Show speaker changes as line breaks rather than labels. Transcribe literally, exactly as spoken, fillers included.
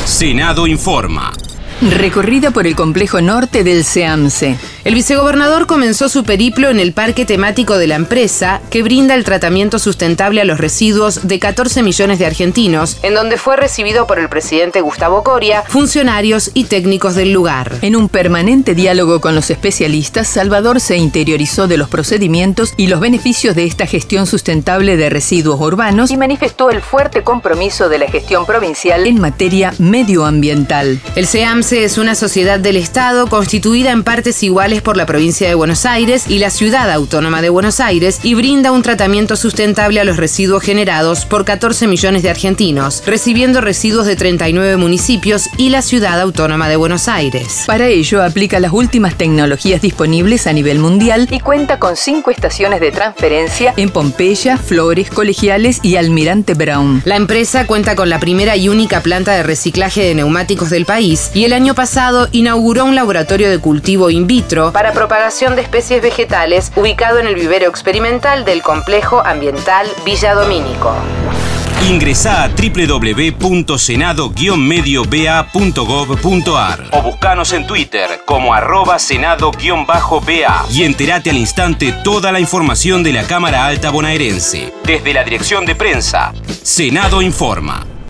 Senado informa.
Recorrida por el complejo norte del SEAMSE.
El vicegobernador comenzó su periplo en el parque temático de la empresa, que brinda el tratamiento sustentable a los residuos de catorce millones de argentinos, en donde fue recibido por el presidente Gustavo Coria, funcionarios y técnicos del lugar.
En un permanente diálogo con los especialistas, Salvador se interiorizó de los procedimientos y los beneficios de esta gestión sustentable de residuos urbanos y manifestó el fuerte compromiso de la gestión provincial en materia medioambiental.
El SEAMSE es una sociedad del Estado constituida en partes iguales por la provincia de Buenos Aires y la ciudad autónoma de Buenos Aires y brinda un tratamiento sustentable a los residuos generados por catorce millones de argentinos, recibiendo residuos de treinta y nueve municipios y la ciudad autónoma de Buenos Aires.
Para ello aplica las últimas tecnologías disponibles a nivel mundial y cuenta con cinco estaciones de transferencia en Pompeya, Flores, Colegiales y Almirante Brown.
La empresa cuenta con la primera y única planta de reciclaje de neumáticos del país y el año pasado inauguró un laboratorio de cultivo in vitro para propagación de especies vegetales ubicado en el vivero experimental del complejo ambiental Villa Domínico.
Ingresá a doble u doble u doble u punto senado guion medio b a punto gov punto a r o buscanos en Twitter como arroba senado-ba y entérate al instante toda la información de la Cámara Alta bonaerense. Desde la dirección de prensa, Senado informa.